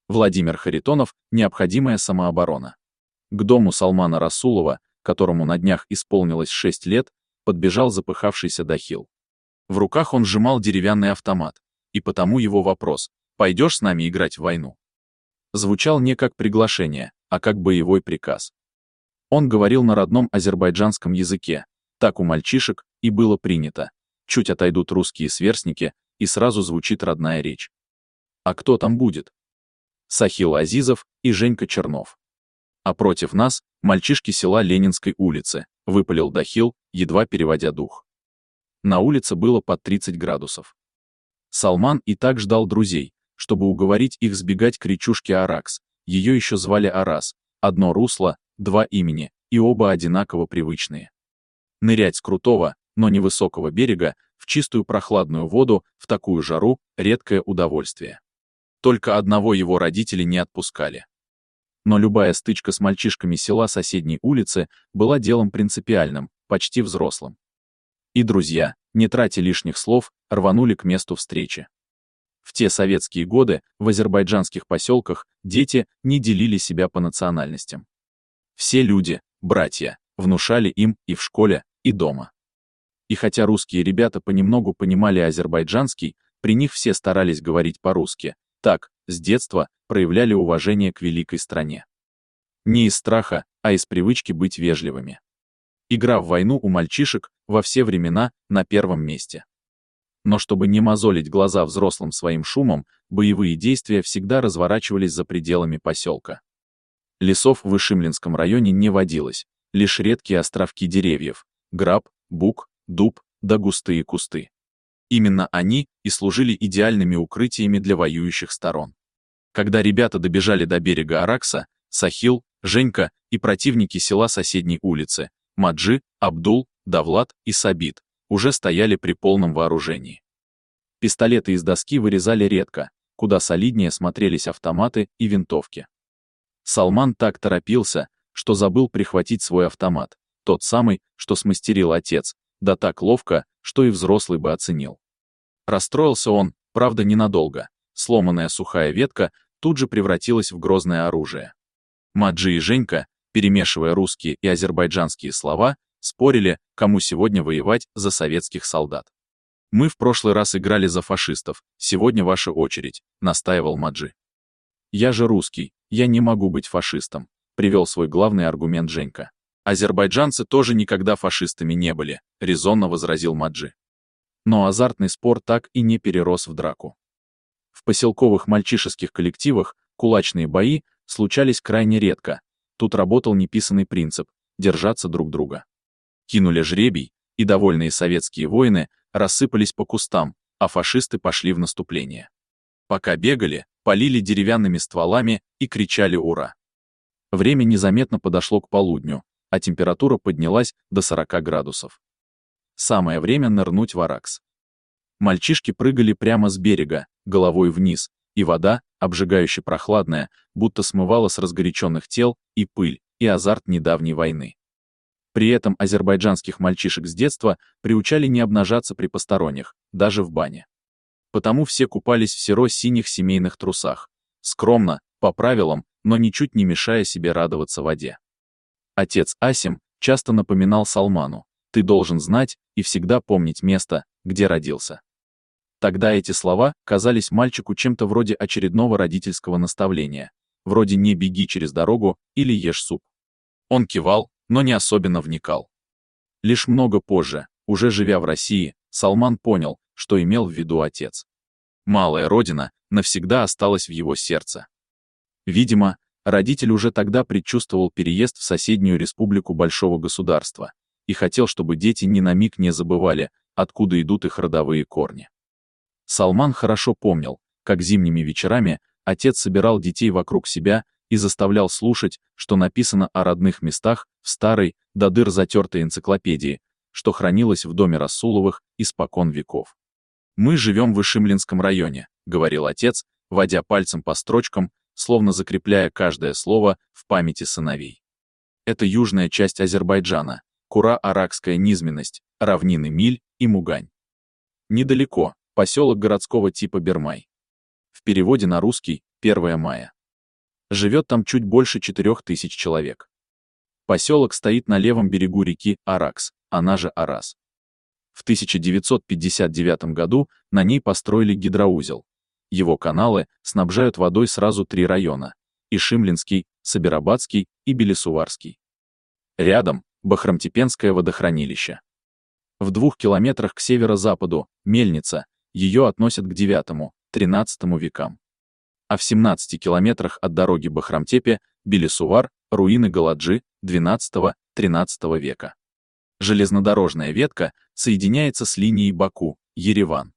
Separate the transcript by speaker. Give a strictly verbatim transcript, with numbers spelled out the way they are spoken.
Speaker 1: Владимир Харитонов «Необходимая самооборона». К дому Салмана Расулова, которому на днях исполнилось шесть лет, подбежал запыхавшийся Дахил. В руках он сжимал деревянный автомат, и потому его вопрос «Пойдешь с нами играть в войну?» звучал не как приглашение, а как боевой приказ. Он говорил на родном азербайджанском языке, так у мальчишек и было принято. Чуть отойдут русские сверстники, и сразу звучит родная речь. А кто там будет? Сахил Азизов и Женька Чернов. А против нас — мальчишки села Ленинской улицы, выпалил Дахил, едва переводя дух. На улице было под тридцать градусов. Салман и так ждал друзей, чтобы уговорить их сбегать к речушке Аракс. Ее еще звали Арас, одно русло, два имени, и оба одинаково привычные. Нырять с крутого, но невысокого берега в чистую прохладную воду в такую жару — редкое удовольствие. Только одного его родители не отпускали. Но любая стычка с мальчишками села соседней улицы была делом принципиальным, почти взрослым. И друзья, не тратя лишних слов, рванули к месту встречи. В те советские годы в азербайджанских поселках дети не делили себя по национальностям. Все люди, братья, внушали им и в школе, и дома. И хотя русские ребята понемногу понимали азербайджанский, при них все старались говорить по-русски, так, с детства, проявляли уважение к великой стране. Не из страха, а из привычки быть вежливыми. Игра в войну у мальчишек во все времена на первом месте. Но чтобы не мозолить глаза взрослым своим шумом, боевые действия всегда разворачивались за пределами поселка. Лесов в Ишимлинском районе не водилось, лишь редкие островки деревьев, граб, бук, дуб да густые кусты. Именно они и служили идеальными укрытиями для воюющих сторон. Когда ребята добежали до берега Аракса, Сахил, Женька и противники села соседней улицы, Маджи, Абдул, Давлат и Сабит, уже стояли при полном вооружении. Пистолеты из доски вырезали редко, куда солиднее смотрелись автоматы и винтовки. Салман так торопился, что забыл прихватить свой автомат, тот самый, что смастерил отец, да так ловко, что и взрослый бы оценил. Расстроился он, правда, ненадолго. Сломанная сухая ветка тут же превратилась в грозное оружие. Маджи и Женька, перемешивая русские и азербайджанские слова, спорили, кому сегодня воевать за советских солдат. «Мы в прошлый раз играли за фашистов, сегодня ваша очередь», — настаивал Маджи. «Я же русский, я не могу быть фашистом», — привел свой главный аргумент Женька. «Азербайджанцы тоже никогда фашистами не были», — резонно возразил Маджи. Но азартный спор так и не перерос в драку. В поселковых мальчишеских коллективах кулачные бои случались крайне редко, тут работал неписанный принцип — держаться друг друга. Кинули жребий, и довольные советские воины рассыпались по кустам, а фашисты пошли в наступление. Пока бегали, полили деревянными стволами и кричали «Ура!». Время незаметно подошло к полудню, а температура поднялась до сорока градусов. Самое время нырнуть в Аракс. Мальчишки прыгали прямо с берега, головой вниз, и вода, обжигающе прохладная, будто смывала с разгоряченных тел и пыль, и азарт недавней войны. При этом азербайджанских мальчишек с детства приучали не обнажаться при посторонних, даже в бане. Потому все купались в серо-синих семейных трусах, скромно, по правилам, но ничуть не мешая себе радоваться воде. Отец Асим часто напоминал Салману: «Ты должен знать и всегда помнить место, где родился». Тогда эти слова казались мальчику чем-то вроде очередного родительского наставления, вроде «не беги через дорогу» или «ешь суп». Он кивал, но не особенно вникал. Лишь много позже, уже живя в России, Салман понял, что имел в виду отец. Малая родина навсегда осталась в его сердце. Видимо, родитель уже тогда предчувствовал переезд в соседнюю республику большого государства и хотел, чтобы дети ни на миг не забывали, откуда идут их родовые корни. Салман хорошо помнил, как зимними вечерами отец собирал детей вокруг себя и заставлял слушать, что написано о родных местах в старой, до дыр затертой энциклопедии, что хранилось в доме Расуловых испокон веков. «Мы живем в Ишимлинском районе», — говорил отец, водя пальцем по строчкам, словно закрепляя каждое слово в памяти сыновей. Это южная часть Азербайджана, Кура-Аракская низменность, равнины Миль и Мугань. Недалеко, поселок городского типа Бермай. В переводе на русский — первое мая. Живет там чуть больше четырёх тысяч человек. Поселок стоит на левом берегу реки Аракс, она же Арас. В тысяча девятьсот пятьдесят девятом году на ней построили гидроузел. Его каналы снабжают водой сразу три района – Ишимлинский, Сабирабадский и Белесуварский. Рядом – Бахрамтепенское водохранилище. В двух километрах к северо-западу – Мельница, ее относят к девятому-тринадцатому векам. А в семнадцати километрах от дороги Бахрамтепе – Белесувар, руины Галаджи двенадцатого-тринадцатого века. Железнодорожная ветка соединяется с линией Баку, Ереван.